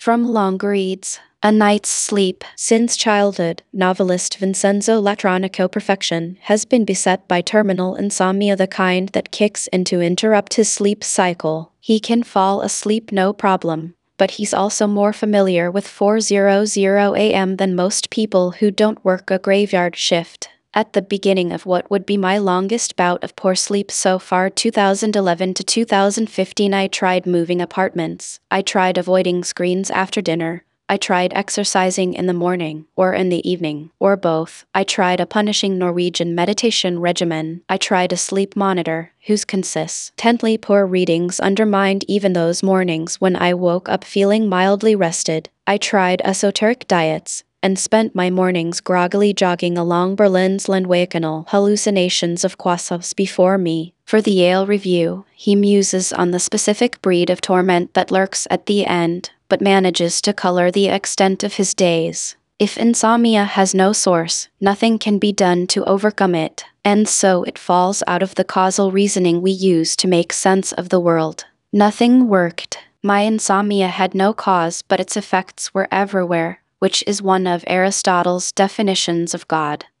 From Long Reads, A Night's Sleep. Since childhood, novelist Vincenzo Latronico Perfection has been beset by terminal insomnia, the kind that kicks in to interrupt his sleep cycle. He can fall asleep no problem, but he's also more familiar with 4:00 a.m. than most people who don't work a graveyard shift. At the beginning of what would be my longest bout of poor sleep so far, 2011 to 2015, I tried moving apartments. I tried avoiding screens after dinner. I tried exercising in the morning, or in the evening, or both. I tried a punishing Norwegian meditation regimen. I tried a sleep monitor, whose consistently poor readings undermined even those mornings when I woke up feeling mildly rested. I tried esoteric diets, and spent my mornings groggily jogging along Berlin's Landwehrkanal, hallucinations of croissants before me. For the Yale Review, he muses on the specific breed of torment that lurks at the end, but manages to color the extent of his days. If insomnia has no source, nothing can be done to overcome it, and so it falls out of the causal reasoning we use to make sense of the world. Nothing worked. My insomnia had no cause, but its effects were everywhere, which is one of Aristotle's definitions of God.